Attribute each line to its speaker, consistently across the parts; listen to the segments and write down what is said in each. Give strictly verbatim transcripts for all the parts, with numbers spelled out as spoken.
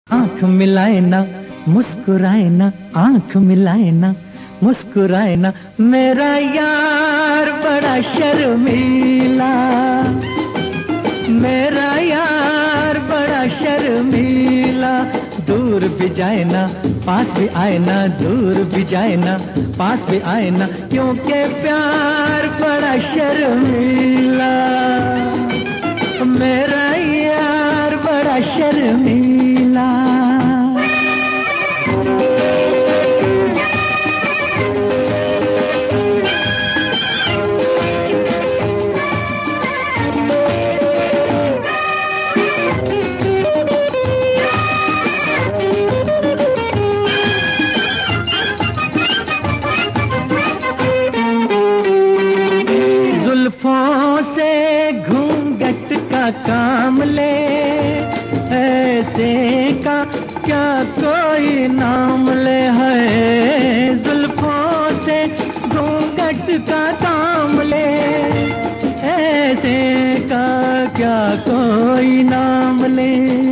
Speaker 1: आंख मिलाए ना, मुस्कुराए ना, आंख मिलाए ना, मुस्कुराए ना, मेरा यार बड़ा शर्मीला, मेरा यार बड़ा शर्मीला। दूर भी जाए ना, पास भी आए ना, दूर भी जाए ना, पास भी आए ना, क्योंकि प्यार बड़ा शर्मीला, मेरा यार बड़ा शर्मीला। जुल्फों से घूंघट का काम ले, ऐसे का क्या कोई नाम ले है। जुल्फों से घूंघट का काम ले, ऐसे का क्या कोई नाम ले।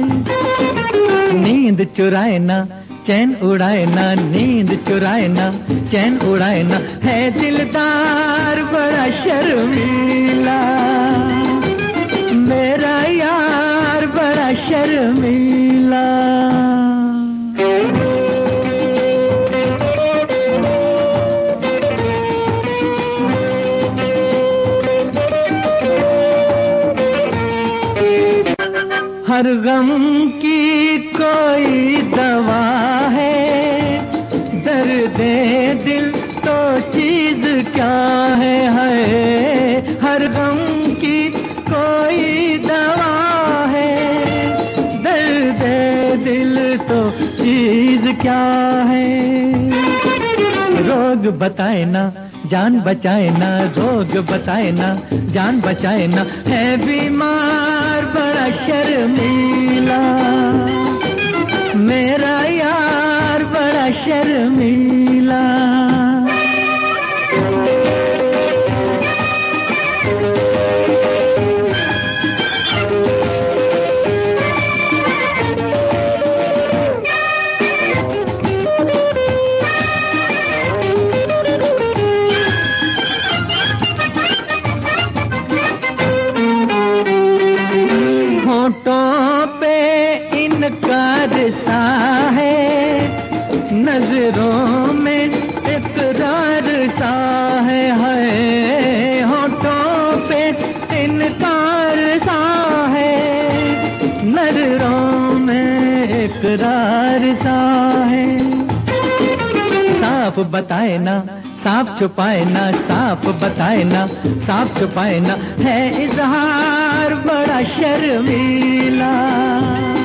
Speaker 1: नींद चुराए ना, चैन उड़ाए ना, नींद चुराए ना, चैन उड़ाए ना, है दिलदार बड़ा शर्मीला, मेरा यार बड़ा शर्मीला। हर गम की कोई दवा है, दर्द दिल तो चीज क्या है, है। हर गम की कोई दवा है, दर्द दिल तो चीज क्या है। रोग बताए ना, जान बचाए ना, रोग बताए ना, जान बचाए ना, है बीमार बड़ा शर्मीला, मेरा यार बड़ा शर्मीला। होठों पे इनकार सा है, नजरों में इकरार सा है, है। होठों पे इनकार सा है, नजरों में इकरार सा है। साफ बताए ना, साफ छुपाए ना, साफ बताए ना, साफ छुपाए ना, है इजहार बड़ा शर्मीला।